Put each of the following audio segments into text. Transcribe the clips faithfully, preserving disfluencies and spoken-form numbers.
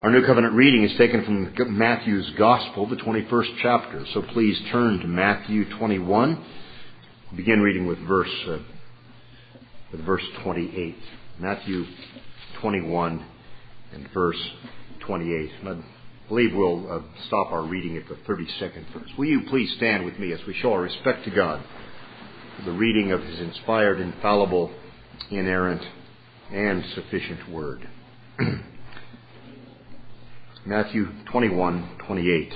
Our New Covenant reading is taken from Matthew's Gospel, the twenty-first chapter. So please turn to Matthew twenty-one. Begin reading with verse uh, with verse twenty-eight. Matthew twenty-one and verse twenty-eight. And I believe we'll uh, stop our reading at the thirty-second verse. Will you please stand with me as we show our respect to God for the reading of His inspired, infallible, inerrant, and sufficient Word. Matthew twenty-one, twenty-eight.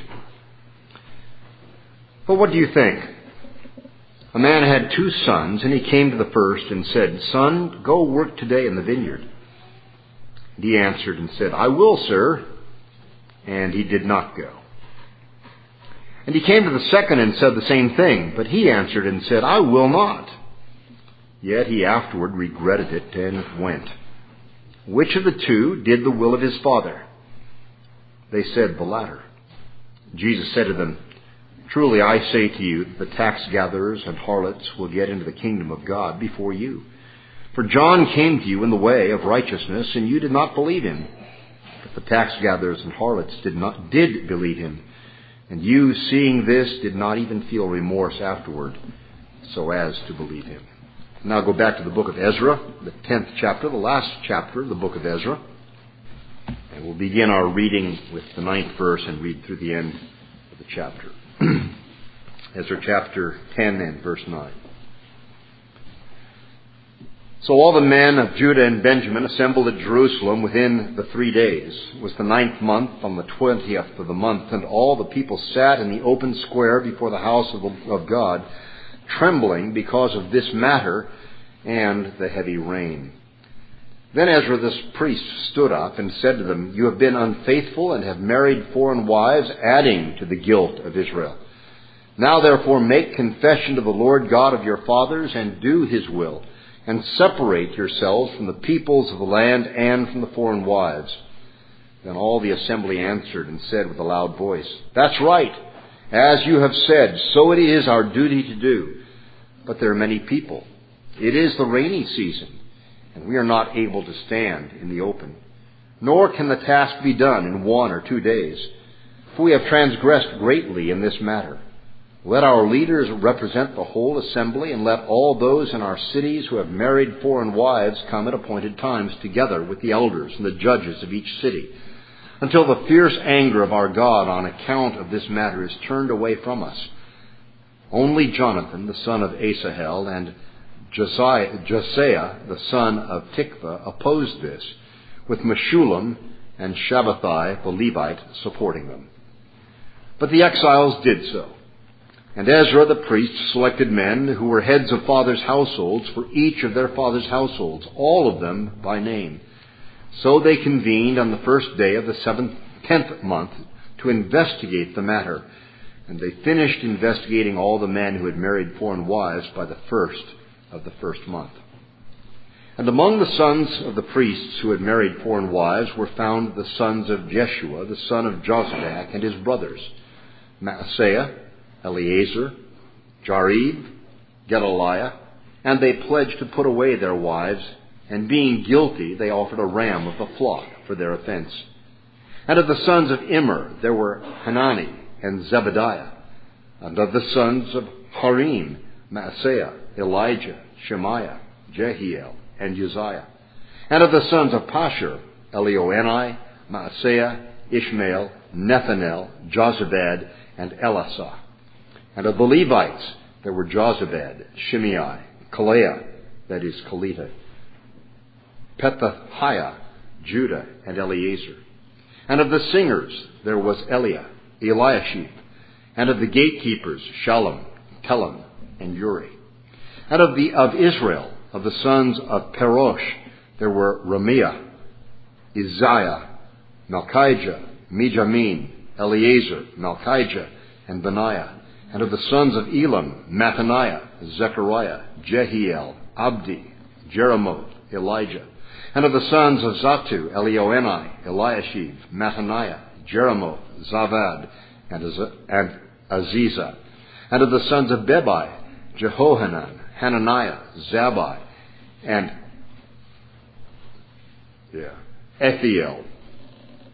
But what do you think? A man had two sons, and he came to the first and said, Son, go work today in the vineyard. And he answered and said, I will, sir. And he did not go. And he came to the second and said the same thing, but he answered and said, I will not. Yet he afterward regretted it and went. Which of the two did the will of his father? They said, the latter. Jesus said to them, Truly I say to you, the tax gatherers and harlots will get into the kingdom of God before you. For John came to you in the way of righteousness, and you did not believe him. But the tax gatherers and harlots did not did believe him. And you, seeing this, did not even feel remorse afterward, so as to believe him. Now go back to the book of Ezra, the tenth chapter, the last chapter of the book of Ezra. And we'll begin our reading with the ninth verse and read through the end of the chapter. Ezra chapter ten and verse nine. So all the men of Judah and Benjamin assembled at Jerusalem within the three days. It was the ninth month, on the twentieth of the month, and all the people sat in the open square before the house of, the, of God, trembling because of this matter and the heavy rain. Then Ezra the priest stood up and said to them, You have been unfaithful and have married foreign wives, adding to the guilt of Israel. Now therefore make confession to the Lord God of your fathers and do his will, and separate yourselves from the peoples of the land and from the foreign wives. Then all the assembly answered and said with a loud voice, That's right. As you have said, so it is our duty to do. But there are many people. It is the rainy season, and we are not able to stand in the open. Nor can the task be done in one or two days, for we have transgressed greatly in this matter. Let our leaders represent the whole assembly, and let all those in our cities who have married foreign wives come at appointed times together with the elders and the judges of each city, until the fierce anger of our God on account of this matter is turned away from us. Only Jonathan, the son of Asahel, and Josiah, Josiah, the son of Tikva, opposed this, with Meshullam and Shabbathai, the Levite, supporting them. But the exiles did so. And Ezra the priest selected men who were heads of fathers' households for each of their fathers' households, all of them by name. So they convened on the first day of the seventh, tenth month to investigate the matter. And they finished investigating all the men who had married foreign wives by the first of the first month. And among the sons of the priests who had married foreign wives were found the sons of Jeshua, the son of Jozadak, and his brothers, Maaseiah, Eleazar, Jarib, Gedaliah, and they pledged to put away their wives, and being guilty, they offered a ram of the flock for their offense. And of the sons of Immer, there were Hanani and Zebediah, and of the sons of Harim, Maaseiah, Elijah, Shemaiah, Jehiel, and Uzziah. And of the sons of Pashur, Elioenai, Maaseiah, Ishmael, Nethanel, Jozabad, and Elasah. And of the Levites, there were Jozabad, Shimei, Kaleah, that is Kalita, Pethahiah, Judah, and Eleazar. And of the singers, there was Eliah, Eliashib. And of the gatekeepers, Shallum, Telem, and Uri. And of the of Israel, of the sons of Perosh, there were Ramiah, Isaiah, Malchijah, Mijamin, Eleazar, Malchijah, and Benaiah. And of the sons of Elam, Mattaniah, Zechariah, Jehiel, Abdi, Jeremoth, Elijah. And of the sons of Zatu, Elioenai, Eliashib, Mattaniah, Jeremoth, Zavad, and, Az- and Aziza. And of the sons of Bebai, Jehohanan, Hananiah, Zabbai, and yeah, Ethiel.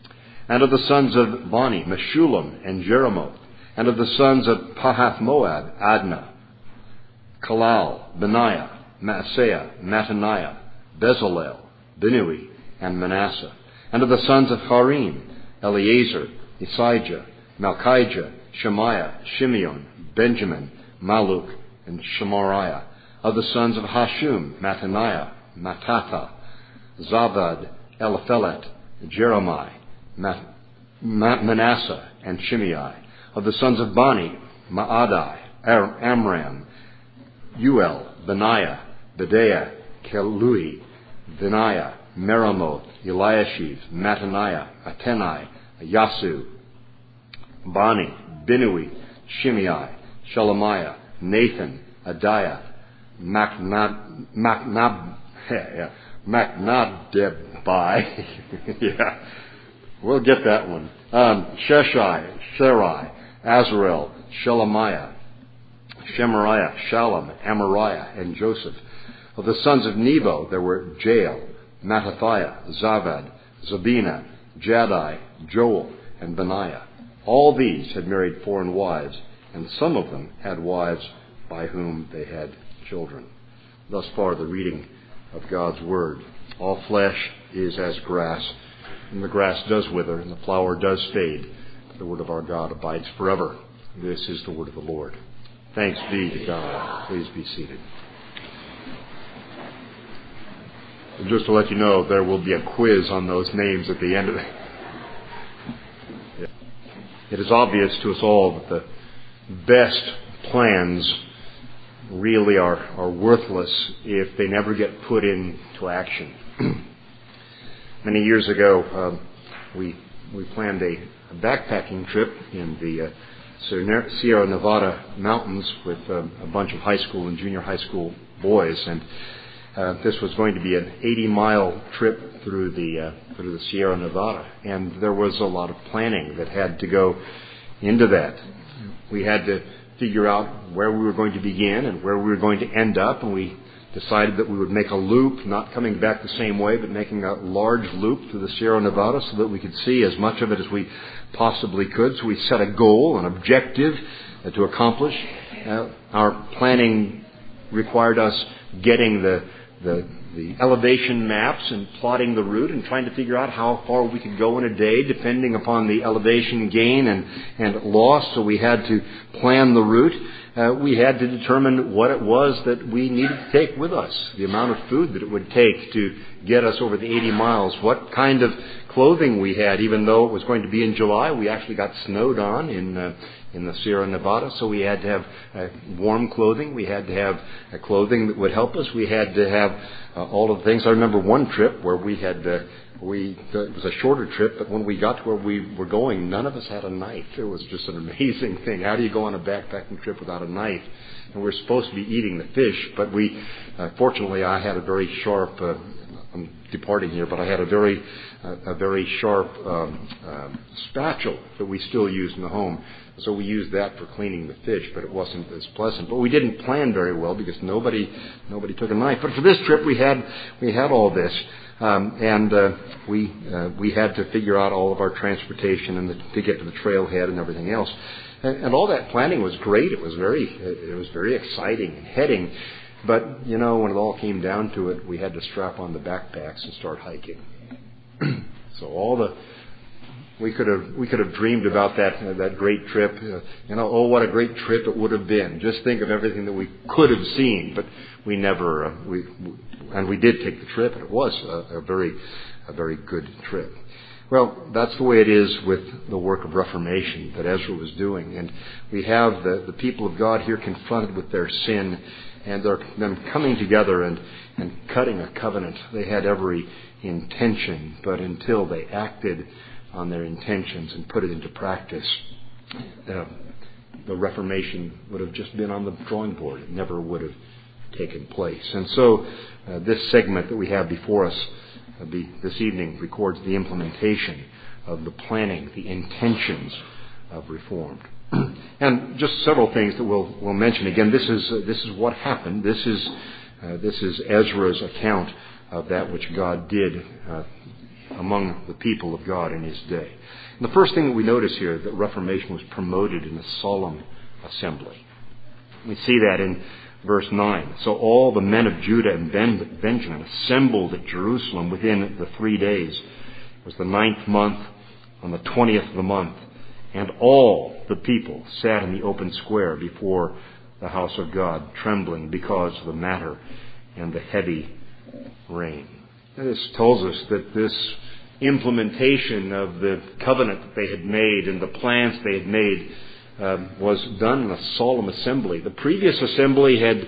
And of the sons of Bani, Meshullam and Jeremoth. And of the sons of Pahath-Moab, Adnah, Kalal, Benaiah, Maaseiah, Mattaniah, Bezalel, Binui, and Manasseh. And of the sons of Harim, Eleazar, Isijah, Malchijah, Shemaiah, Shimeon, Benjamin, Maluk, and Shemariah. Of the sons of Hashum, Mattaniah, Mattatha, Zabad, Eliphelet, Jeremiah, Manasseh, and Shimei. Of the sons of Bani, Maadai, Amram, Uel, Benaiah, Bedaiah, Kelui, Benaiah, Meremoth, Eliashiv, Mattaniah, Atenai, Yasu, Bani, Binui, Shimei, Shelemiah, Nathan, Adiah, Macnab, Macnab, yeah, Macnadebai, yeah, we'll get that one. Um, Sheshai, Sherai, Azarel, Shelemiah, Shemariah, Shalom, Amariah, and Joseph. Of the sons of Nebo, there were Jael, Mattathiah, Zavad, Zabina, Jaddai, Joel, and Benaiah. All these had married foreign wives, and some of them had wives by whom they had children. Thus far, the reading of God's Word. All flesh is as grass, and the grass does wither, and the flower does fade. But the Word of our God abides forever. This is the Word of the Lord. Thanks be to God. Please be seated. And just to let you know, there will be a quiz on those names at the end of it. It is obvious to us all that the best plans really are, are worthless if they never get put into action. Many years ago, um, we we planned a, a backpacking trip in the uh, Sierra Nevada mountains with um, a bunch of high school and junior high school boys, and uh, this was going to be an eighty-mile trip through the uh, through the Sierra Nevada, and there was a lot of planning that had to go into that. We had to figure out where we were going to begin and where we were going to end up, and we decided that we would make a loop, not coming back the same way, but making a large loop through the Sierra Nevada so that we could see as much of it as we possibly could. So we set a goal, an objective uh, to accomplish. Uh, our planning required us getting the, the the elevation maps and plotting the route and trying to figure out how far we could go in a day depending upon the elevation gain and, and loss. So we had to plan the route. Uh, we had to determine what it was that we needed to take with us, the amount of food that it would take to get us over the eighty miles, what kind of clothing we had. Even though it was going to be in July, we actually got snowed on in uh, in the Sierra Nevada, so we had to have uh, warm clothing. We had to have uh, clothing that would help us. We had to have uh, all of the things. I remember one trip where we had uh, we uh, it was a shorter trip, but when we got to where we were going, none of us had a knife. It was just an amazing thing. How do you go on a backpacking trip without a knife? And we were supposed to be eating the fish, but we, uh, fortunately, I had a very sharp. Uh, I'm departing here, but I had a very, uh, a very sharp um, uh, spatula that we still use in the home. So we used that for cleaning the fish, but it wasn't as pleasant. But we didn't plan very well because nobody, nobody took a knife. But for this trip, we had, we had all this, um, and uh, we, uh, we had to figure out all of our transportation and the, to get to the trailhead and everything else. And, and all that planning was great. It was very, it was very exciting and heading. But, you know, when it all came down to it, we had to strap on the backpacks and start hiking. So all the, we could have, we could have dreamed about that, uh, that great trip. Uh, you know, oh, what a great trip it would have been. Just think of everything that we could have seen, but we never, uh, we, and we did take the trip, and it was a, a very, a very good trip. Well, that's the way it is with the work of Reformation that Ezra was doing. And we have the, the people of God here confronted with their sin, and they're, them coming together and, and cutting a covenant. They had every intention, but until they acted on their intentions and put it into practice, uh, the Reformation would have just been on the drawing board. It never would have taken place. And so uh, this segment that we have before us uh, be, this evening records the implementation of the planning, the intentions of Reformed. And just several things that we'll, we'll mention. Again, this is uh, this is what happened. This is uh, this is Ezra's account of that which God did uh, among the people of God in his day. And the first thing that we notice here, that Reformation was promoted in a solemn assembly. We see that in verse nine. So all the men of Judah and ben- Benjamin assembled at Jerusalem within the three days. It was the ninth month, on the twentieth of the month. And all the people sat in the open square before the house of God, trembling because of the matter and the heavy rain. And this tells us that this implementation of the covenant that they had made and the plans they had made uh, was done in a solemn assembly. The previous assembly had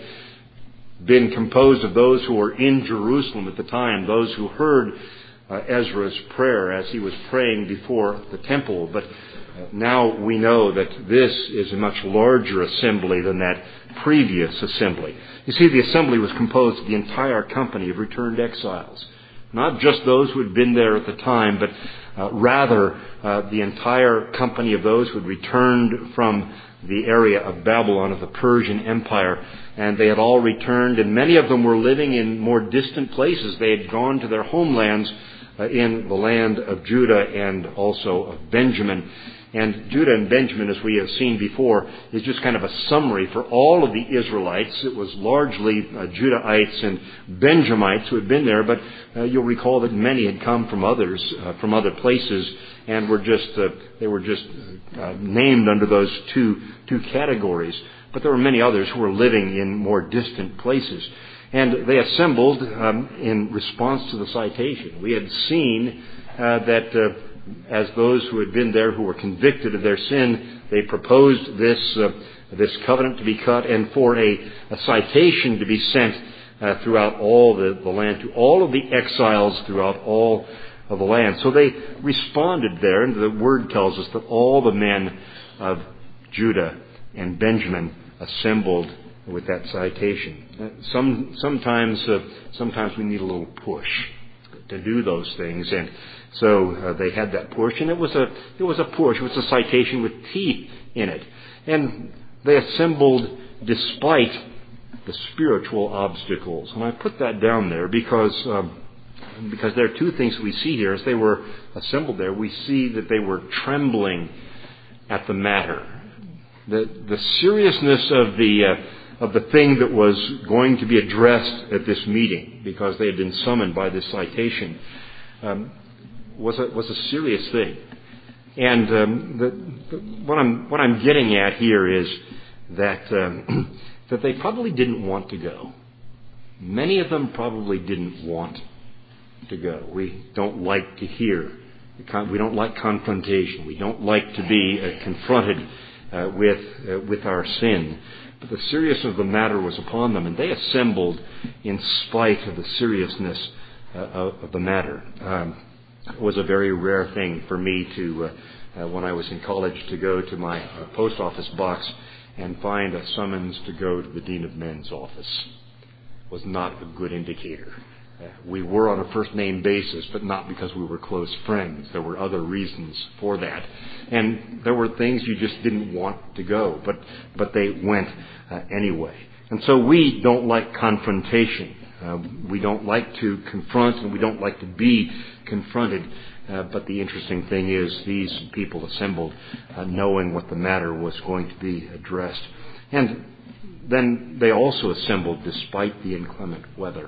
been composed of those who were in Jerusalem at the time, those who heard uh, Ezra's prayer as he was praying before the temple. But uh, now we know that this is a much larger assembly than that previous assembly. You see, the assembly was composed of the entire company of returned exiles. Not just those who had been there at the time, but uh, rather uh, the entire company of those who had returned from the area of Babylon, of the Persian Empire. And they had all returned, and many of them were living in more distant places. They had gone to their homelands uh, in the land of Judah and also of Benjamin. And Judah and Benjamin, as we have seen before, is just kind of a summary for all of the Israelites. It was largely uh, Judahites and Benjamites who had been there, but uh, you'll recall that many had come from others, uh, from other places, and were just uh, they were just uh, named under those two two categories. But there were many others who were living in more distant places, and they assembled um, in response to the citation. We had seen uh, that. Uh, As those who had been there who were convicted of their sin, they proposed this uh, this covenant to be cut and for a, a citation to be sent uh, throughout all the, the land, to all of the exiles throughout all of the land. So they responded there, and the word tells us that all the men of Judah and Benjamin assembled with that citation. Uh, some sometimes uh, sometimes we need a little push to do those things, and so uh, they had that push, and it was a it was a push. It was a citation with teeth in it, and they assembled despite the spiritual obstacles. And I put that down there because um, because there are two things we see here. As they were assembled there, we see that they were trembling at the matter, the the seriousness of the uh, of the thing that was going to be addressed at this meeting, because they had been summoned by this citation. Um, was a was a serious thing, and um, the, the, what I'm what I'm getting at here is that um, that they probably didn't want to go. Many of them probably didn't want to go. We don't like to hear. We don't like confrontation. We don't like to be uh, confronted uh, with uh, with our sin. But the seriousness of the matter was upon them, and they assembled in spite of the seriousness uh, of, of the matter. Um, It was a very rare thing for me to, uh, uh, when I was in college, to go to my uh, post office box and find a summons to go to the Dean of Men's office. It was not a good indicator. Uh, we were on a first name basis, but not because we were close friends. There were other reasons for that. And there were things you just didn't want to go, but, but they went uh, anyway. And so we don't like confrontation. Uh, we don't like to confront, and we don't like to be confronted. Uh, but the interesting thing is these people assembled uh, knowing what the matter was going to be addressed. And then they also assembled despite the inclement weather.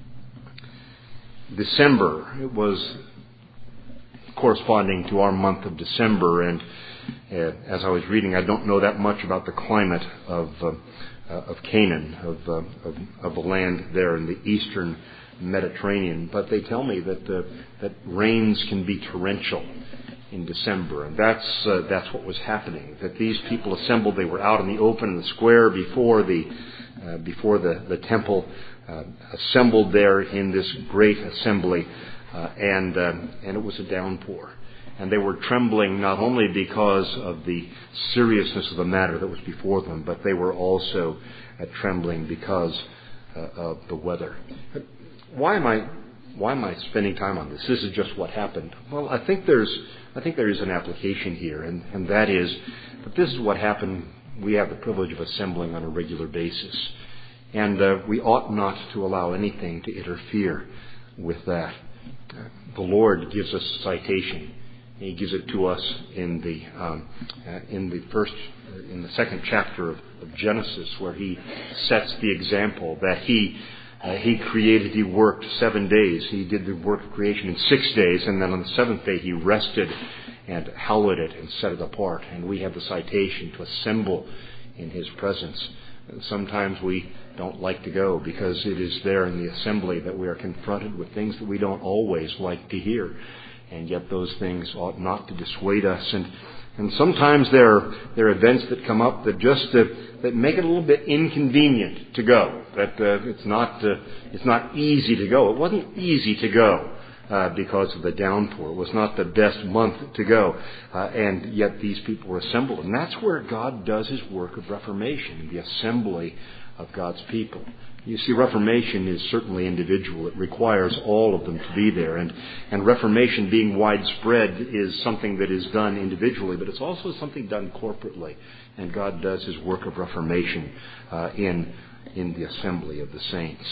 December, it was corresponding to our month of December, and uh, as I was reading, I don't know that much about the climate of uh, Uh, of Canaan, of, uh, of of the land there in the eastern Mediterranean. But they tell me that uh, that rains can be torrential in December, and that's uh, that's what was happening. That these people assembled, they were out in the open, in the square before the uh, before the the temple, uh, assembled there in this great assembly, uh, and uh, and it was a downpour. And they were trembling not only because of the seriousness of the matter that was before them, but they were also uh, trembling because uh, of the weather. Why am I why am I spending time on this? This is just what happened. Well, I think there's I think there is an application here, and, and that is that this is what happened. We have the privilege of assembling on a regular basis, and uh, we ought not to allow anything to interfere with that. the Lord gives us a citation. He gives it to us in the um, uh, in the first, in the second chapter of, of Genesis, where He sets the example that He uh, He created, He worked seven days. He did the work of creation in six days, and then on the seventh day He rested and hallowed it and set it apart. And we have the citation to assemble in His presence. And sometimes we don't like to go because it is there in the assembly that we are confronted with things that we don't always like to hear. And yet those things ought not to dissuade us. And and sometimes there are, there are events that come up that just uh, that make it a little bit inconvenient to go. That uh, it's not uh, it's not easy to go. It wasn't easy to go uh, because of the downpour. It was not the best month to go. Uh, and yet these people were assembled. And that's where God does His work of reformation, the assembly of God's people. You see, Reformation is certainly individual. It requires all of them to be there. And, and Reformation being widespread is something that is done individually, but it's also something done corporately. And God does His work of Reformation uh, in, in the assembly of the saints.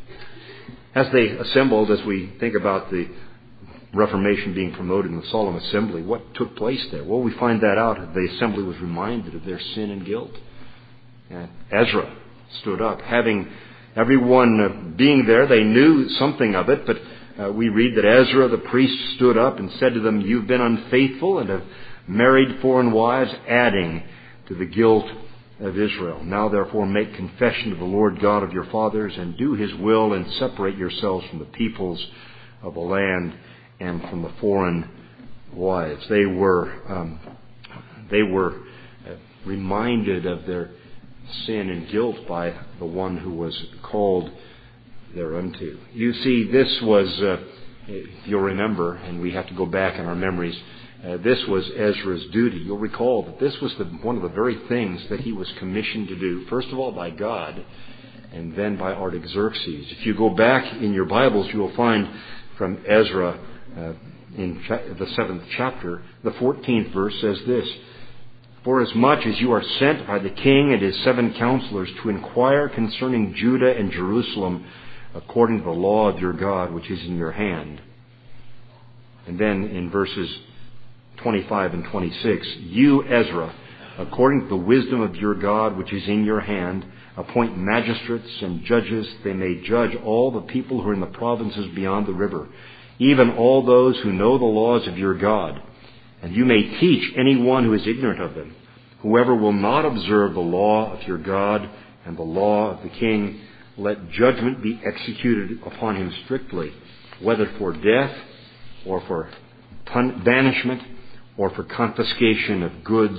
As they assembled, as we think about the Reformation being promoted in the solemn assembly, what took place there? Well, we find that out. The assembly was reminded of their sin and guilt. And Ezra stood up, having everyone uh, being there. They knew something of it, but uh, we read that Ezra the priest stood up and said to them, "You've been unfaithful and have married foreign wives, adding to the guilt of Israel. Now therefore make confession to the Lord God of your fathers and do His will, and separate yourselves from the peoples of the land and from the foreign wives." They were um, they were uh, reminded of their sin and guilt by the one who was called thereunto. You see, this was, uh, if you'll remember, and we have to go back in our memories, uh, this was Ezra's duty. You'll recall that this was the, one of the very things that he was commissioned to do, first of all by God, and then by Artaxerxes. If you go back in your Bibles, you will find from Ezra uh, in cha- the seventh chapter, the fourteenth verse says this: "Forasmuch as you are sent by the king and his seven counselors to inquire concerning Judah and Jerusalem according to the law of your God, which is in your hand." And then in verses twenty-five and twenty-six, "You, Ezra, according to the wisdom of your God, which is in your hand, appoint magistrates and judges, they may judge all the people who are in the provinces beyond the river, even all those who know the laws of your God. And you may teach anyone who is ignorant of them. Whoever will not observe the law of your God and the law of the king, let judgment be executed upon him strictly, whether for death or for pun- banishment or for confiscation of goods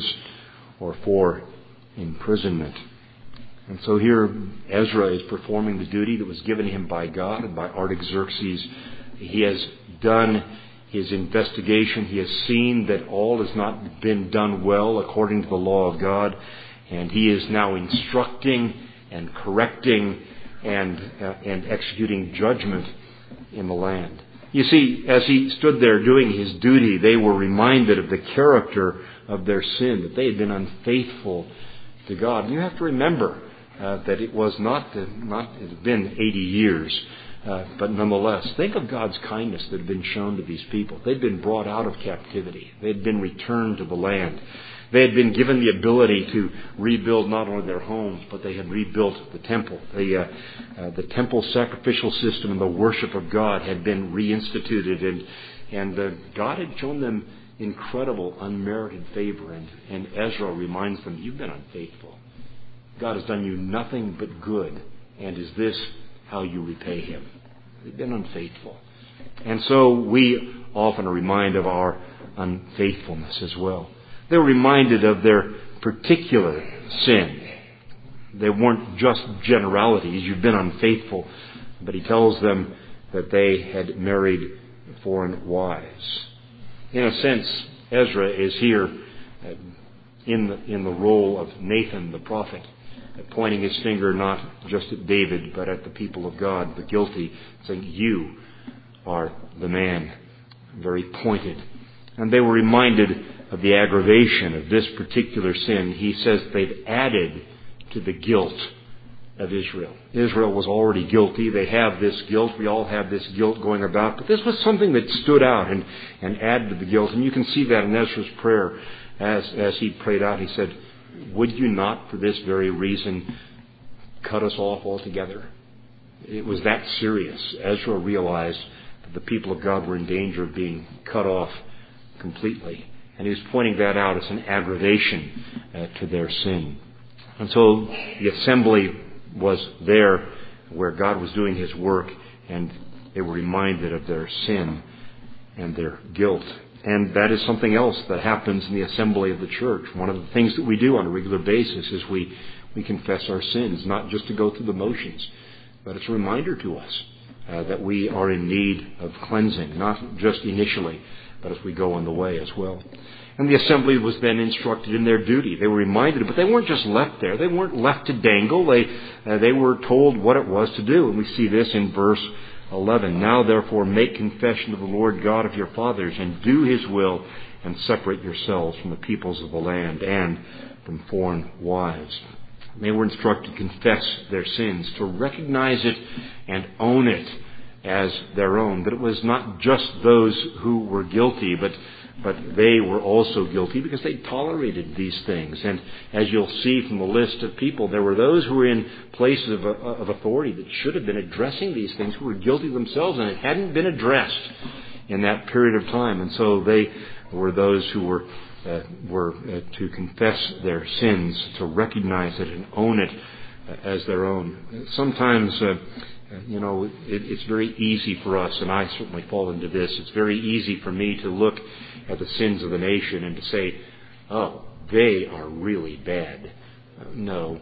or for imprisonment." And so here Ezra is performing the duty that was given him by God and by Artaxerxes. He has done his investigation. He has seen that all has not been done well according to the law of God, and he is now instructing and correcting and uh, and executing judgment in the land. You see, as he stood there doing his duty, they were reminded of the character of their sin, that they had been unfaithful to God. And you have to remember uh, that it was not, uh, not it had been eighty years. Uh, but nonetheless, think of God's kindness that had been shown to these people. They'd been brought out of captivity. They'd been returned to the land. They had been given the ability to rebuild not only their homes, but they had rebuilt the temple. The, uh, uh, the temple sacrificial system and the worship of God had been reinstituted, and and uh, God had shown them incredible unmerited favor. And, and Ezra reminds them, "You've been unfaithful. God has done you nothing but good, and is this how you repay Him?" They've been unfaithful. And so we often are reminded of our unfaithfulness as well. They're reminded of their particular sin. They weren't just generalities. You've been unfaithful. But he tells them that they had married foreign wives. In a sense, Ezra is here in the, in the role of Nathan the prophet, pointing his finger not just at David, but at the people of God, the guilty, saying, "You are the man." Very pointed. And they were reminded of the aggravation of this particular sin. He says they've added to the guilt of Israel. Israel was already guilty. They have this guilt. We all have this guilt going about. But this was something that stood out and, and added to the guilt. And you can see that in Ezra's prayer as, as he prayed out. He said, would you not, for this very reason, cut us off altogether? It was that serious. Ezra realized that the people of God were in danger of being cut off completely. And he was pointing that out as an aggravation uh, to their sin. And so the assembly was there where God was doing His work, and they were reminded of their sin and their guilt. And that is something else that happens in the assembly of the church. One of the things that we do on a regular basis is we, we confess our sins, not just to go through the motions, but it's a reminder to us uh, that we are in need of cleansing, not just initially, but as we go on the way as well. And the assembly was then instructed in their duty. They were reminded, but they weren't just left there. They weren't left to dangle. They, uh, they were told what it was to do. And we see this in verse eleven. Now therefore make confession to the Lord God of your fathers, and do His will, and separate yourselves from the peoples of the land and from foreign wives. They were instructed to confess their sins, to recognize it and own it as their own. That it was not just those who were guilty, but but they were also guilty because they tolerated these things. And as you'll see from the list of people, there were those who were in places of, of authority that should have been addressing these things, who were guilty themselves, and it hadn't been addressed in that period of time. And so they were those who were uh, were uh, to confess their sins, to recognize it and own it uh, as their own. Sometimes uh, You know, it, it's very easy for us, and I certainly fall into this, it's very easy for me to look at the sins of the nation and to say, oh, they are really bad. Uh, no,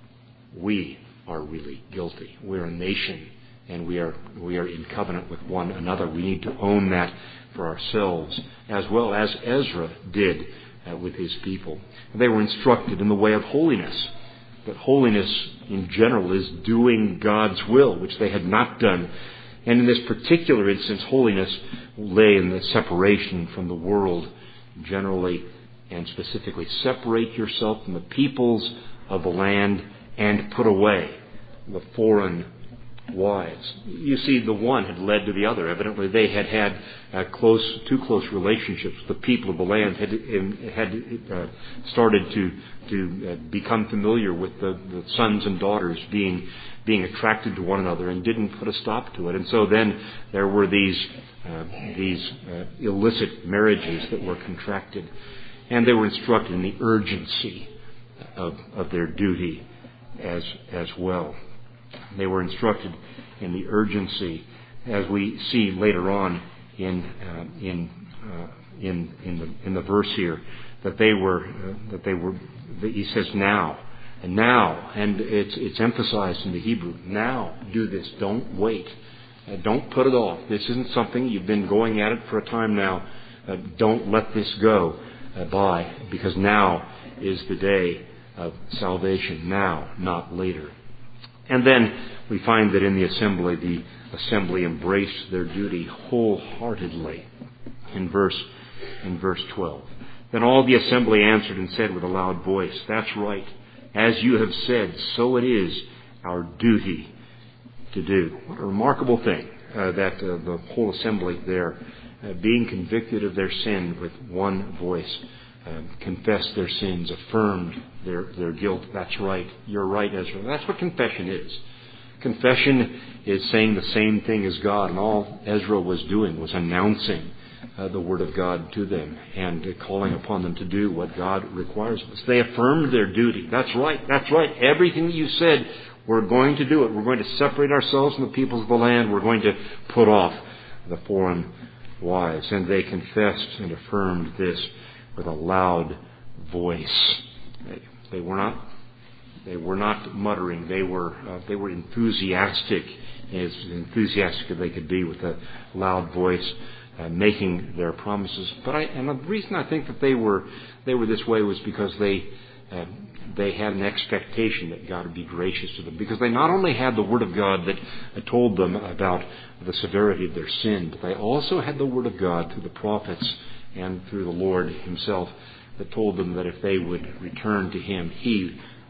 we are really guilty. We're a nation, and we are we are in covenant with one another. We need to own that for ourselves, as well as Ezra did uh, with his people. And they were instructed in the way of holiness. But holiness in general is doing God's will, which they had not done. And in this particular instance, holiness lay in the separation from the world generally and specifically. Separate yourself from the peoples of the land and put away the foreign wives. You see, the one had led to the other. Evidently, they had had uh, close, too close relationships. The people of the land had had uh, started to to uh, become familiar with the, the sons and daughters being being attracted to one another, and didn't put a stop to it. And so then there were these uh, these uh, illicit marriages that were contracted, and they were instructed in the urgency of of their duty as as well. They were instructed in the urgency, as we see later on in uh, in uh, in in the in the verse here, that they were uh, that they were. That he says now, and now, and it's it's emphasized in the Hebrew. Now, do this. Don't wait. Uh, don't put it off. This isn't something you've been going at it for a time now. Uh, don't let this go uh, by, because now is the day of salvation. Now, not later. And then we find that in the assembly, the assembly embraced their duty wholeheartedly. In verse in verse twelve. Then all the assembly answered and said with a loud voice, "That's right. As you have said, so it is our duty to do." What a remarkable thing uh, that uh, the whole assembly there, uh, being convicted of their sin with one voice, uh, confessed their sins, affirmed their, their guilt. That's right. You're right, Ezra. That's what confession is. Confession is saying the same thing as God, and all Ezra was doing was announcing Uh, the Word of God to them and uh, calling upon them to do what God requires of us. They affirmed their duty. That's right. That's right. Everything that you said, we're going to do it. We're going to separate ourselves from the peoples of the land. We're going to put off the foreign wives. And they confessed and affirmed this with a loud voice. They, they were not. They were not muttering. They were. Uh, they were enthusiastic, as enthusiastic as they could be, with a loud voice. Uh, making their promises. But I, and the reason I think that they were they were this way was because they uh, they had an expectation that God would be gracious to them. Because they not only had the Word of God that uh, told them about the severity of their sin, but they also had the Word of God through the prophets and through the Lord Himself that told them that if they would return to Him, He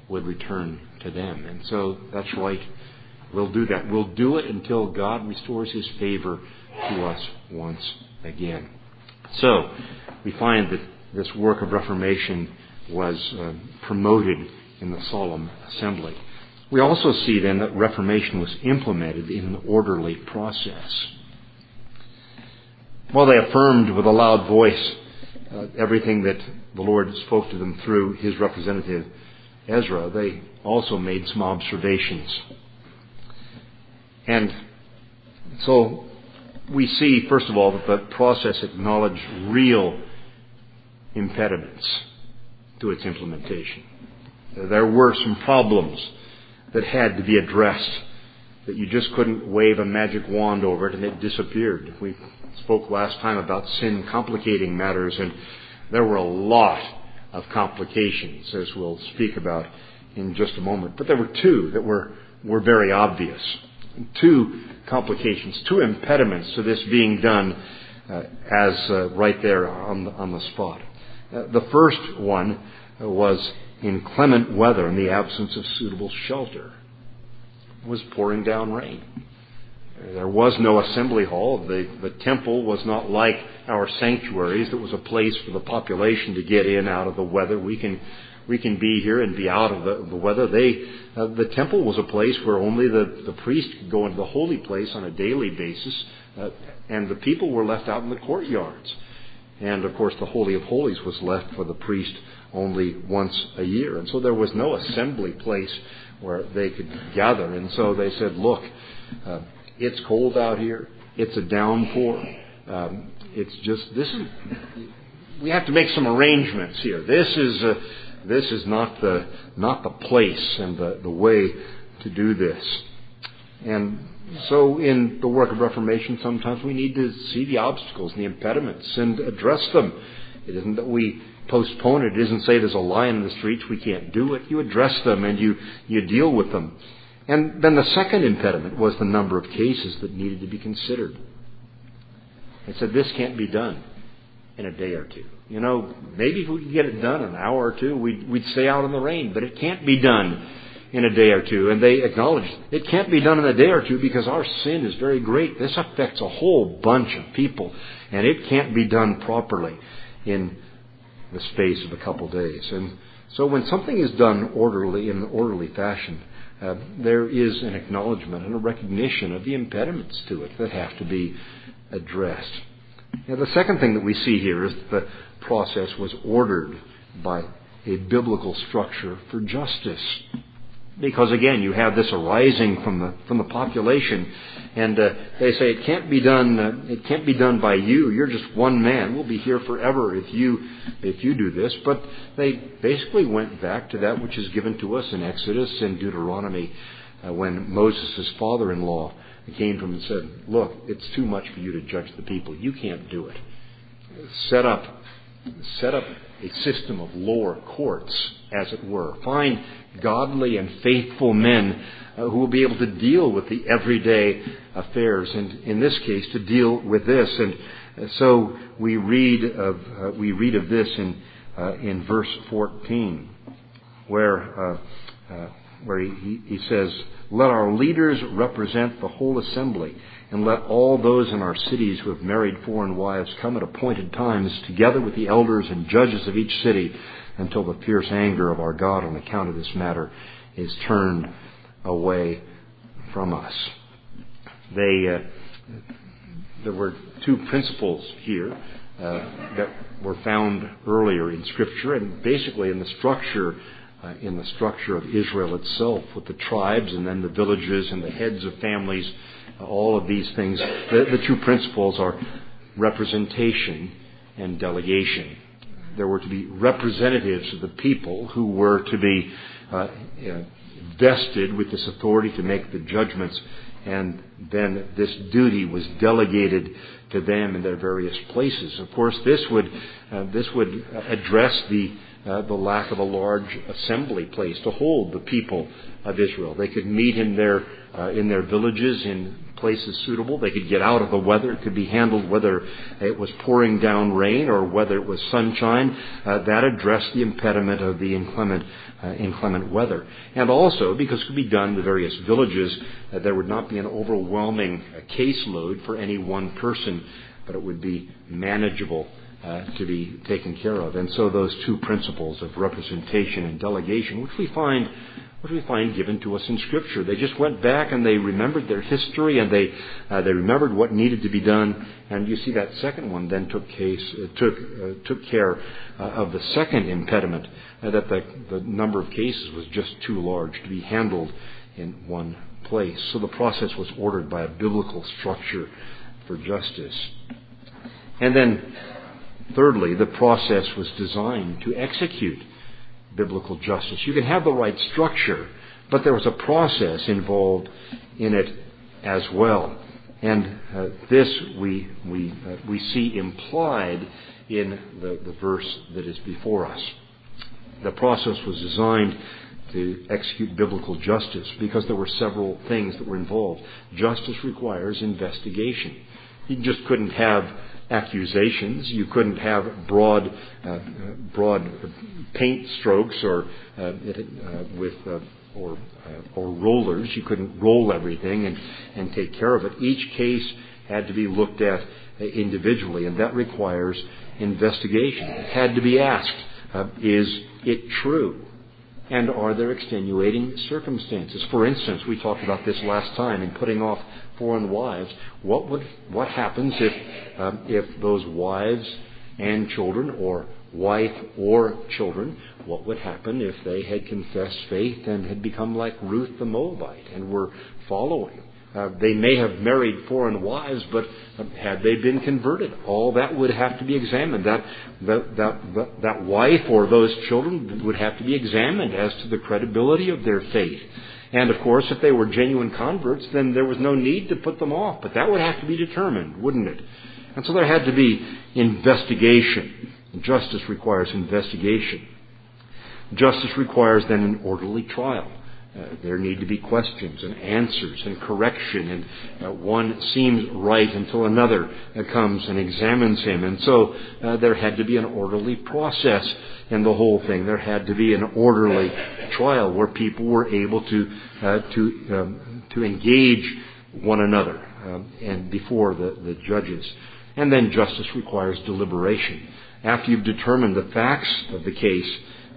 would return to them. And so that's right. We'll do that. We'll do it until God restores His favor to us once again. So we find that this work of reformation was uh, promoted in the solemn assembly. We also see then that reformation was implemented in an orderly process. While they affirmed with a loud voice uh, everything that the Lord spoke to them through His representative Ezra, they also made some observations. And so we see, first of all, that the process acknowledged real impediments to its implementation. There were some problems that had to be addressed, that you just couldn't wave a magic wand over it and it disappeared. We spoke last time about sin complicating matters, and there were a lot of complications, as we'll speak about in just a moment. But there were two that were, were very obvious. Two complications, two impediments to this being done uh, as uh, right there on the, on the spot. Uh, the first one was inclement weather and the absence of suitable shelter. It was pouring down rain. There was no assembly hall. The, the temple was not like our sanctuaries. It was a place for the population to get in out of the weather. We can we can be here and be out of the, the weather. They uh, the temple was a place where only the, the priest could go into the holy place on a daily basis, uh, and the people were left out in the courtyards. And of course, the Holy of Holies was left for the priest only once a year. And so there was no assembly place where they could gather. And so they said, look, uh, it's cold out here. It's a downpour. Um, it's just, this is, we have to make some arrangements here. This is, uh, this is not the, not the place and the, the way to do this. And so in the work of reformation, sometimes we need to see the obstacles and the impediments and address them. It isn't that we postpone it. It isn't say there's a lion in the streets, we can't do it. You address them and you, you deal with them. And then the second impediment was the number of cases that needed to be considered. It said this can't be done in a day or two. You know, maybe if we could get it done in an hour or two, we'd, we'd stay out in the rain, but it can't be done in a day or two. And they acknowledged it can't be done in a day or two because our sin is very great. This affects a whole bunch of people, and it can't be done properly in the space of a couple days. And so when something is done orderly in an orderly fashion, uh, there is an acknowledgement and a recognition of the impediments to it that have to be addressed. Now, the second thing that we see here is that the process was ordered by a biblical structure for justice. Because again, you have this arising from the from the population, and uh, they say it can't be done. Uh, it can't be done by you. You're just one man. We'll be here forever if you if you do this. But they basically went back to that which is given to us in Exodus and Deuteronomy, uh, when Moses' father-in-law came to him and said, "Look, it's too much for you to judge the people. You can't do it. Set up set up a system of lower courts, as it were. Find godly and faithful men uh, who will be able to deal with the everyday affairs, and in this case, to deal with this." And uh, so we read of uh, we read of this in uh, in verse fourteen, where uh, uh, where he, he says, "Let our leaders represent the whole assembly, and let all those in our cities who have married foreign wives come at appointed times, together with the elders and judges of each city, until the fierce anger of our God on account of this matter is turned away from us." They, uh, there were two principles here uh, that were found earlier in Scripture, and basically in the structure uh, in the structure of Israel itself, with the tribes and then the villages and the heads of families. All of these things, the, the two principles are representation and delegation. There were to be representatives of the people who were to be uh, uh, vested with this authority to make the judgments, and then this duty was delegated to them in their various places. Of course, this would uh, this would address the uh, the lack of a large assembly place to hold the people of Israel. They could meet in their uh, in their villages in places suitable. They could get out of the weather. It could be handled whether it was pouring down rain or whether it was sunshine. Uh, that addressed the impediment of the inclement, uh, inclement weather. And also, because it could be done in the various villages, uh, there would not be an overwhelming uh, caseload for any one person, but it would be manageable Uh, to be taken care of. And so those two principles of representation and delegation, which we find which we find given to us in Scripture, they just went back and they remembered their history and they uh, they remembered what needed to be done. And you see that second one then took case uh, took uh, took care uh, of the second impediment, uh, that the the number of cases was just too large to be handled in one place. So the process was ordered by a biblical structure for justice. And then thirdly, the process was designed to execute biblical justice. You can have the right structure, but there was a process involved in it as well. And uh, this we we uh, we see implied in the, the verse that is before us. The process was designed to execute biblical justice because there were several things that were involved. Justice requires investigation. You just couldn't have accusations. You couldn't have broad, uh, broad paint strokes or uh, it, uh, with uh, or uh, or rollers. You couldn't roll everything and, and take care of it. Each case had to be looked at uh, individually, and that requires investigation. It had to be asked: uh, is it true? And are there extenuating circumstances? For instance, we talked about this last time in putting off foreign wives. What would what happens if um, if those wives and children, or wife or children, what would happen if they had confessed faith and had become like Ruth the Moabite and were following? Uh, they may have married foreign wives, but uh, had they been converted? All that would have to be examined. That, that that that that wife or those children would have to be examined as to the credibility of their faith. And of course, if they were genuine converts, then there was no need to put them off. But that would have to be determined, wouldn't it? And so there had to be investigation. Justice requires investigation. Justice requires then an orderly trial. Uh, there need to be questions and answers and correction, and uh, one seems right until another uh, comes and examines him. And so uh, there had to be an orderly process in the whole thing. There had to be an orderly trial where people were able to uh, to um, to engage one another um, and before the, the judges. And then justice requires deliberation. After you've determined the facts of the case,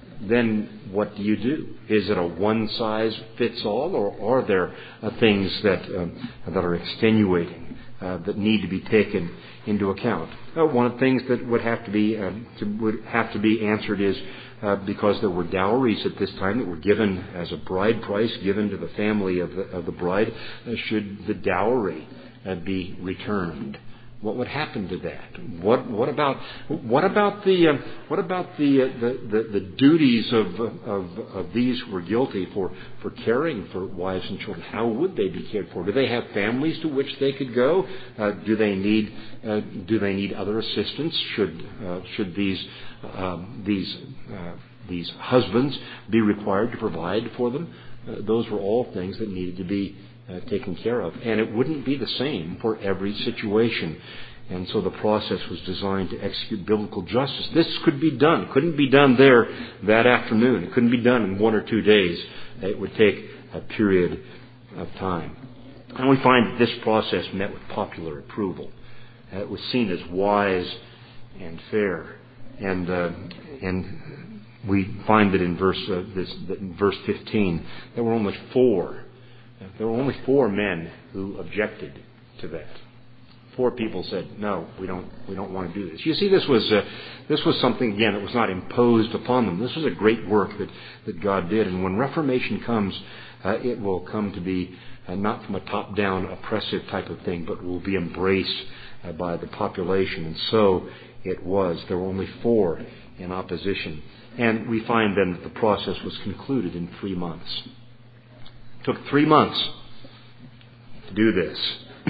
then what do you do? Is it a one-size-fits-all, or are there uh, things that um, that are extenuating, uh, that need to be taken into account? Uh, one of the things that would have to be um, to, would have to be answered is uh, because there were dowries at this time that were given as a bride price given to the family of the, of the bride. Uh, should the dowry uh, be returned? What would happen to that? What what about what about the uh, what about the, uh, the the the duties of, of of these who were guilty for for caring for wives and children? How would they be cared for? Do they have families to which they could go? Uh, do they need uh, do they need other assistance? Should uh, should these um, these uh, these husbands be required to provide for them? Uh, those were all things that needed to be Uh, taken care of. And it wouldn't be the same for every situation. And so the process was designed to execute biblical justice. This could be done. It couldn't be done there that afternoon. It couldn't be done in one or two days. It would take a period of time. And we find that this process met with popular approval. Uh, it was seen as wise and fair. And uh, and we find that in verse uh, this that in verse fifteen there were only four There were only four men who objected to that. Four people said, "No, we don't. We don't want to do this." You see, this was uh, this was something again that was not imposed upon them. This was a great work that, that God did, and when Reformation comes, uh, it will come to be uh, not from a top-down oppressive type of thing, but will be embraced uh, by the population. And so it was. There were only four in opposition, and we find then that the process was concluded in three months. Took three months to do this.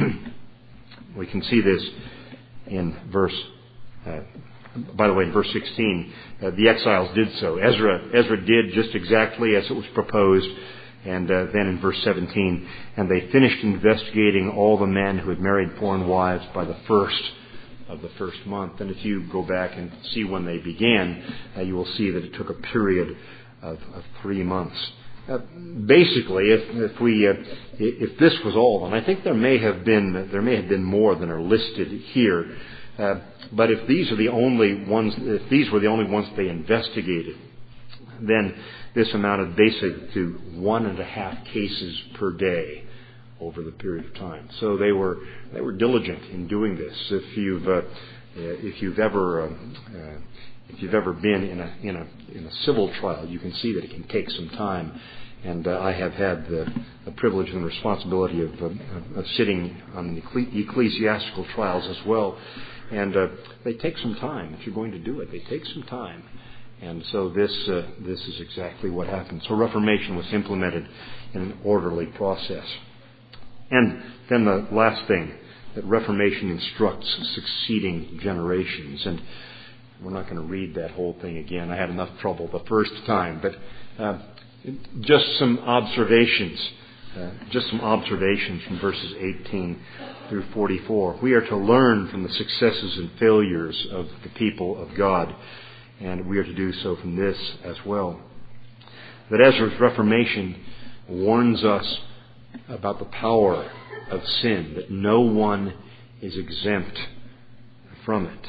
We can see this in verse, uh, by the way, in verse sixteen, uh, the exiles did so. Ezra, Ezra did just exactly as it was proposed, And uh, then in verse seventeen, and they finished investigating all the men who had married foreign wives by the first of the first month. And if you go back and see when they began, uh, you will see that it took a period of, of three months. Uh, basically, if, if we, uh, if this was all, and I think there may have been, there may have been more than are listed here, uh, but if these are the only ones, if these were the only ones they investigated, then this amounted basically to one and a half cases per day over the period of time. So they were they were diligent in doing this. If you've uh, if you've ever um, uh, if you've ever been in a in a in a civil trial, you can see that it can take some time. And uh, I have had the, the privilege and responsibility of, uh, of sitting on the ecclesiastical trials as well. And uh, they take some time. If you're going to do it, they take some time. And so this uh, this is exactly what happened. So Reformation was implemented in an orderly process. And then the last thing, that Reformation instructs succeeding generations. And we're not going to read that whole thing again. I had enough trouble the first time. But uh, just some observations, uh, just some observations from verses eighteen through forty-four. We are to learn from the successes and failures of the people of God. And we are to do so from this as well. That Ezra's Reformation warns us about the power of sin, that no one is exempt from it.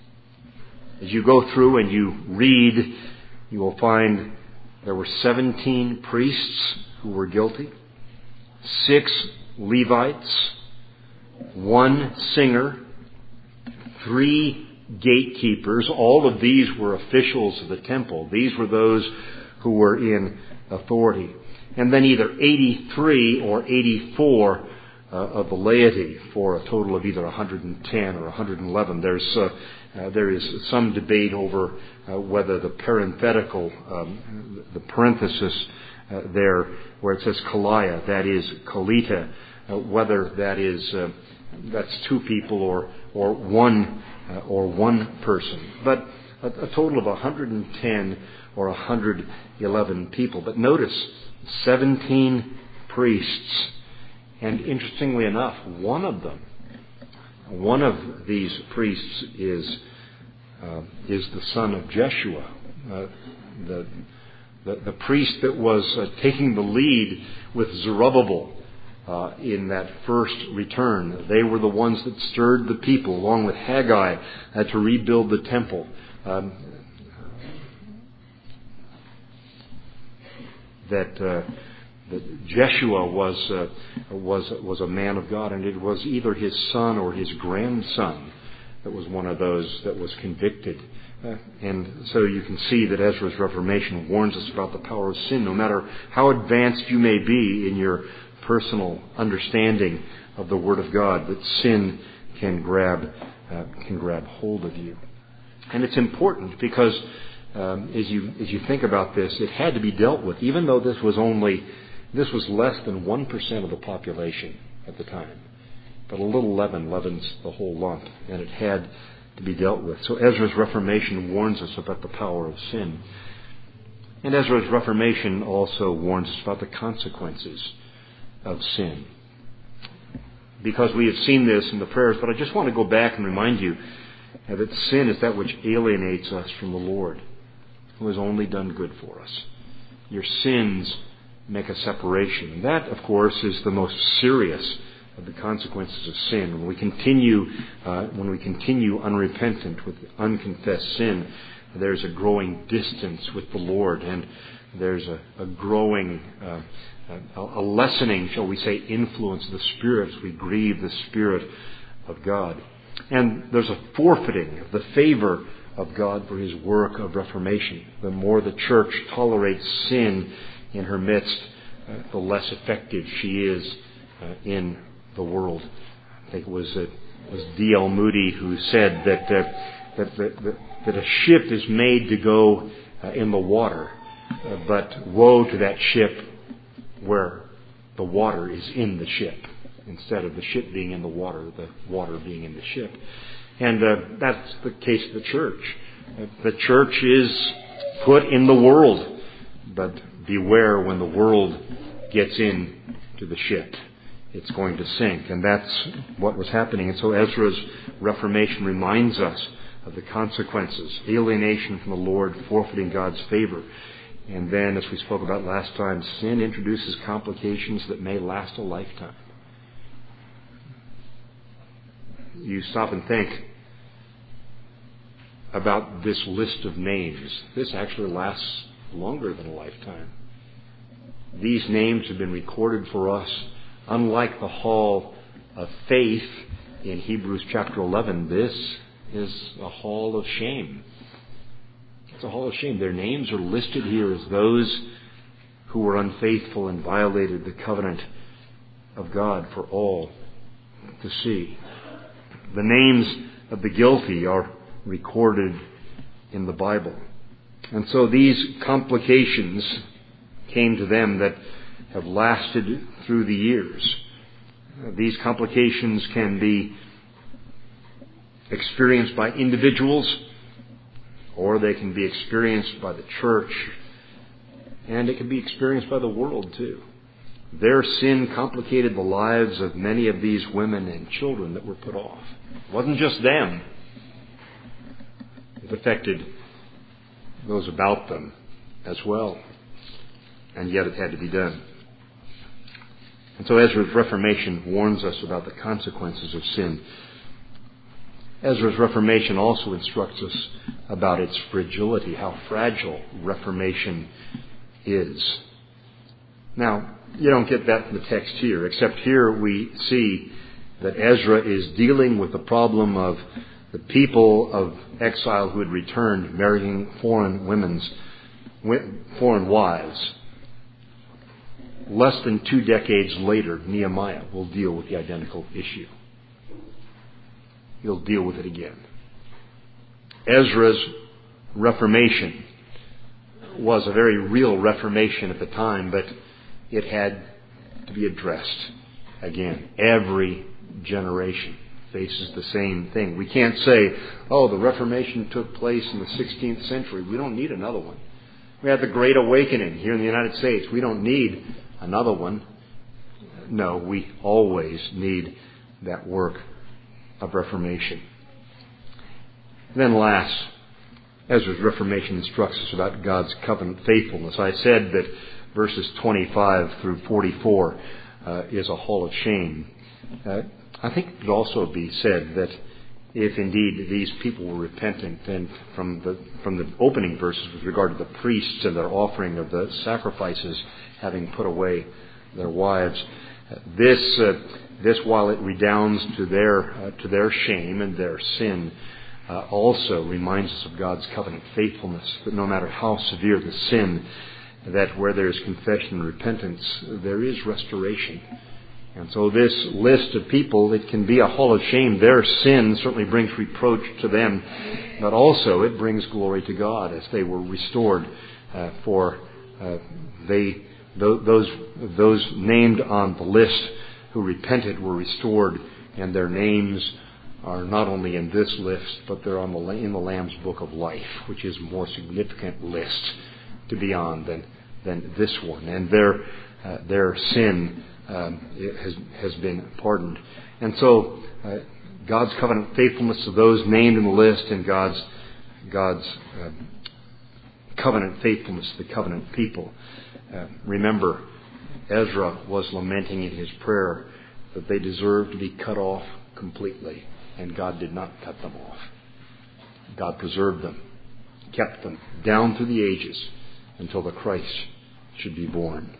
As you go through and you read, you will find there were seventeen priests who were guilty, six Levites, one singer, three gatekeepers. All of these were officials of the temple. These were those who were in authority. And then either eighty-three or eighty-four uh, of the laity, for a total of either one hundred ten or one hundred eleven. There's uh, uh, there is some debate over uh, whether the parenthetical, um, the parenthesis uh, there where it says Kaliah, that is Kalita, uh, whether that is uh, that's two people or or one uh, or one person, but a, a total of one hundred ten or one hundred eleven people. But notice, seventeen priests. And interestingly enough, one of them, one of these priests is uh, is the son of Jeshua, uh, the, the the priest that was uh, taking the lead with Zerubbabel uh, in that first return. They were the ones that stirred the people, along with Haggai, uh, to rebuild the temple. Um, that. Uh, That Jeshua was uh, was was a man of God, and it was either his son or his grandson that was one of those that was convicted. Uh, and so you can see that Ezra's Reformation warns us about the power of sin. No matter how advanced you may be in your personal understanding of the Word of God, that sin can grab uh, can grab hold of you. And it's important because um, as you as you think about this, it had to be dealt with, even though this was only This was less than one percent of the population at the time. But a little leaven leavens the whole lump, and it had to be dealt with. So Ezra's Reformation warns us about the power of sin. And Ezra's Reformation also warns us about the consequences of sin. Because we have seen this in the prayers, but I just want to go back and remind you that sin is that which alienates us from the Lord, who has only done good for us. Your sins make a separation. And that, of course, is the most serious of the consequences of sin. When we continue, uh, when we continue unrepentant with unconfessed sin, there's a growing distance with the Lord, and there's a, a growing, uh, a, a lessening, shall we say, influence of the Spirit as we grieve the Spirit of God. And there's a forfeiting of the favor of God for His work of reformation. The more the church tolerates sin in her midst, uh, the less effective she is uh, in the world. I think it was, uh, it was D L Moody who said that, uh, that, that, that a ship is made to go uh, in the water, uh, but woe to that ship where the water is in the ship, instead of the ship being in the water, the water being in the ship. And uh, that's the case of the church. Uh, the church is put in the world, but beware when the world gets into the ship, it's going to sink. And that's what was happening. And so Ezra's Reformation reminds us of the consequences. Alienation from the Lord, forfeiting God's favor. And then, as we spoke about last time, sin introduces complications that may last a lifetime. You stop and think about this list of names. This actually lasts longer than a lifetime. These names have been recorded for us. Unlike the hall of faith in Hebrews chapter eleven, this is a hall of shame. It's a hall of shame. Their names are listed here as those who were unfaithful and violated the covenant of God for all to see. The names of the guilty are recorded in the Bible. And so these complications came to them that have lasted through the years. These complications can be experienced by individuals, or they can be experienced by the church, and it can be experienced by the world too. Their sin complicated the lives of many of these women and children that were put off. It wasn't just them. It affected those about them as well. And yet it had to be done. And so Ezra's Reformation warns us about the consequences of sin. Ezra's Reformation also instructs us about its fragility, how fragile Reformation is. Now, you don't get that from the text here, except here we see that Ezra is dealing with the problem of the people of exile who had returned marrying foreign women's, foreign wives. Less than two decades later, Nehemiah will deal with the identical issue. He'll deal with it again. Ezra's Reformation was a very real Reformation at the time, but it had to be addressed again. Every generation faces the same thing. We can't say, oh, the Reformation took place in the sixteenth century. We don't need another one. We had the Great Awakening here in the United States. We don't need another one. No, we always need that work of Reformation. And then last, Ezra's Reformation instructs us about God's covenant faithfulness. I said that verses twenty-five through forty-four uh, is a hall of shame. Uh, I think it could also be said that if indeed these people were repentant, then from the from the opening verses with regard to the priests and their offering of the sacrifices, having put away their wives, uh, this uh, this while it redounds to their uh, to their shame and their sin, uh, also reminds us of God's covenant faithfulness. That no matter how severe the sin, that where there is confession and repentance, there is restoration. And so this list of people, it can be a hall of shame. Their sin certainly brings reproach to them, but also it brings glory to God as they were restored. Uh, for uh, they th- those those named on the list who repented were restored, and their names are not only in this list, but they're on the in the Lamb's Book of Life, which is a more significant list to be on than than this one. And their uh, their sin Um, it has has been pardoned. And so uh, God's covenant faithfulness to those named in the list, and God's God's uh, covenant faithfulness to the covenant people. Uh, remember, Ezra was lamenting in his prayer that they deserved to be cut off completely, and God did not cut them off. God preserved them, kept them down through the ages until the Christ should be born.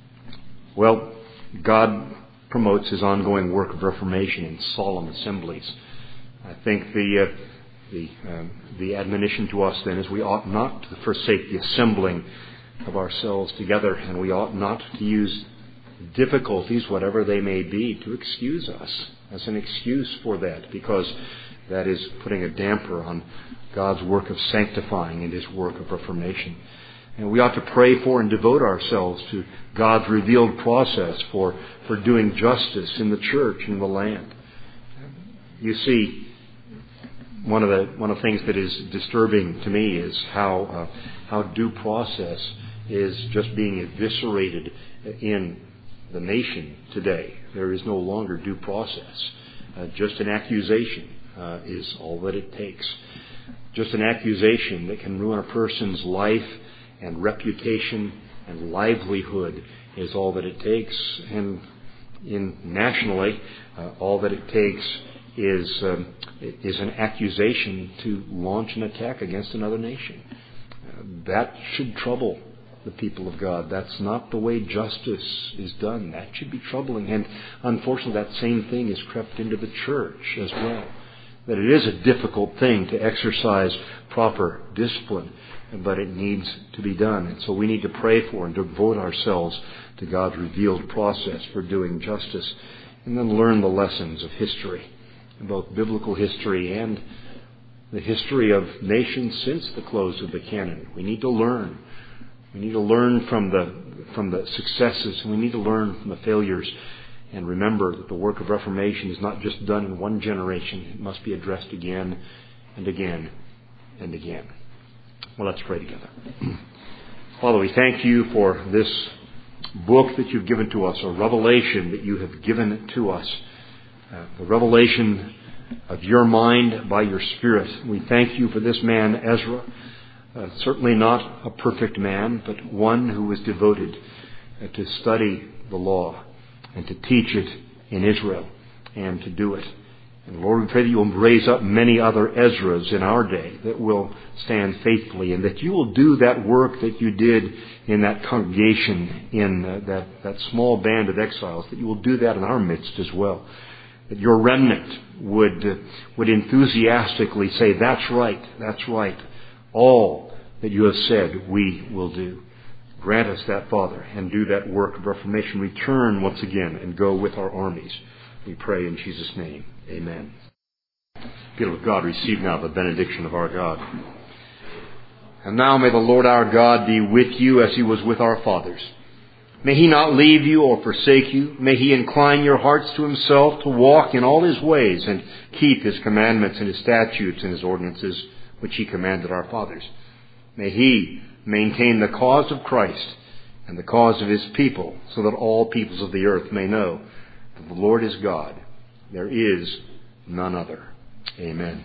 Well, God promotes His ongoing work of reformation in solemn assemblies. I think the uh, the um, the admonition to us then is we ought not to forsake the assembling of ourselves together, and we ought not to use difficulties, whatever they may be, to excuse us as an excuse for that, because that is putting a damper on God's work of sanctifying and His work of reformation. And we ought to pray for and devote ourselves to God's revealed process for, for doing justice in the church and in the land. You see, one of the one of the things that is disturbing to me is how uh, how due process is just being eviscerated in the nation today. There is no longer due process. Uh, just an accusation uh, is all that it takes. Just an accusation that can ruin a person's life and reputation and livelihood is all that it takes. And in nationally, uh, all that it takes is um, is an accusation to launch an attack against another nation. Uh, that should trouble the people of God. That's not the way justice is done. That should be troubling. And unfortunately, that same thing has crept into the church as well. That it is a difficult thing to exercise proper discipline, but it needs to be done. And so we need to pray for and devote ourselves to God's revealed process for doing justice, and then learn the lessons of history, both biblical history and the history of nations since the close of the canon. We need to learn. We need to learn from the from the successes, and we need to learn from the failures. And remember that the work of Reformation is not just done in one generation. It must be addressed again and again and again. Well, let's pray together. Father, we thank you for this book that you've given to us, a revelation that you have given to us, uh, the revelation of your mind by your Spirit. We thank you for this man, Ezra, uh, certainly not a perfect man, but one who was devoted uh, to study the law and to teach it in Israel and to do it. And Lord, we pray that you will raise up many other Ezras in our day that will stand faithfully, and that you will do that work that you did in that congregation, in uh, that, that small band of exiles, that you will do that in our midst as well. That your remnant would, uh, would enthusiastically say, that's right, that's right. All that you have said, we will do. Grant us that, Father, and do that work of reformation. Return once again and go with our armies. We pray in Jesus' name. Amen. People of God, receive now the benediction of our God. And now may the Lord our God be with you as he was with our fathers. May he not leave you or forsake you. May he incline your hearts to himself to walk in all his ways and keep his commandments and his statutes and his ordinances, which he commanded our fathers. May he maintain the cause of Christ and the cause of his people, so that all peoples of the earth may know that the Lord is God. There is none other. Amen.